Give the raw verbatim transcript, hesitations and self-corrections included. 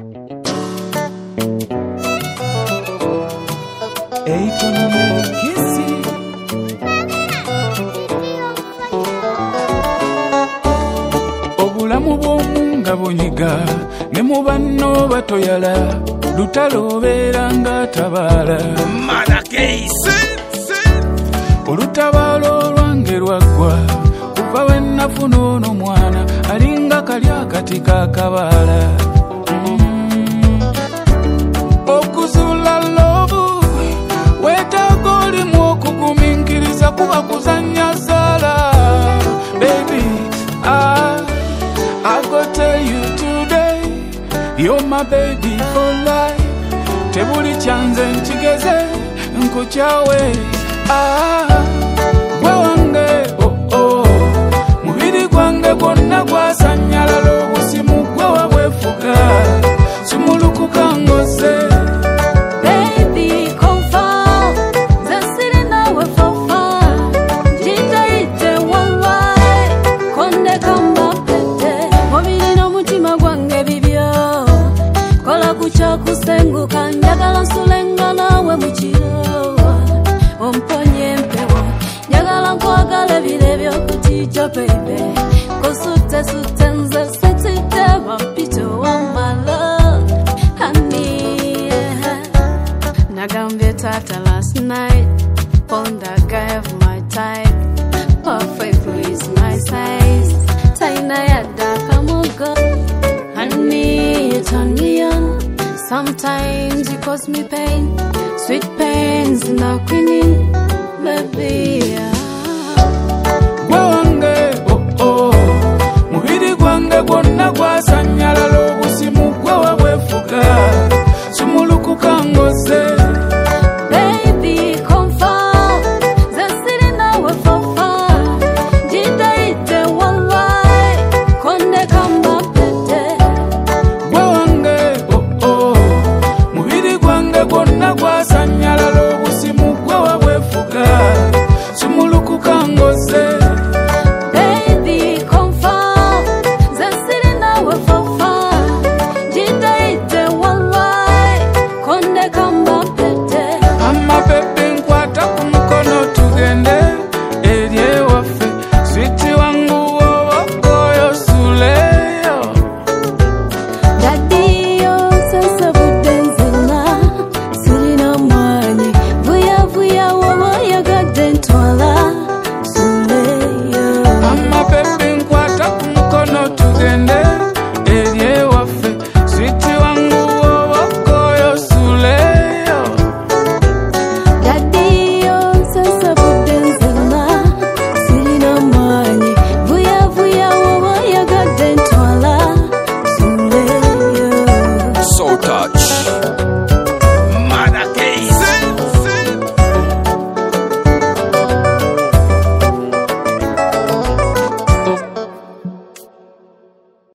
Obulamu bw'omunga bunyiga ne mu banno batoyala lutalo obeera tabaala olutabaalo olwange lwaggwa kuva we nafuna ono mwana alinga kali akati kakabaala mm. Okuzuula loobu weetaaga olimu okugumiikiriza kuba kuzannya zaala baby ah, I go tell you today you're my baby for life tebuli kyanze nkigeze nkukyawe ah, gwe wange oh oh mubiri gwange gwonna gwasanyalala obusimu gwe wabwefuga simulukuka ngoze baby confirm zasiri nawe fofa jitayite wallahi konde kamba pete mubiri n'omutima gwange bibyo kola kucha kusenguka njagala nsulenga nawe mukiro omponye mpewo njagala nkwagala bire byokutija baby kusute sute nze sitide mapito wa my love honey yeah. Nagambye tata last night found a guy of my type perfectly is my size taina yadda kamugo honey you turn me on sometimes you cause me pain sweet pains in the queening baby yeah. Gwe wange oh oh mubiri gwange gwonna gwasanyalala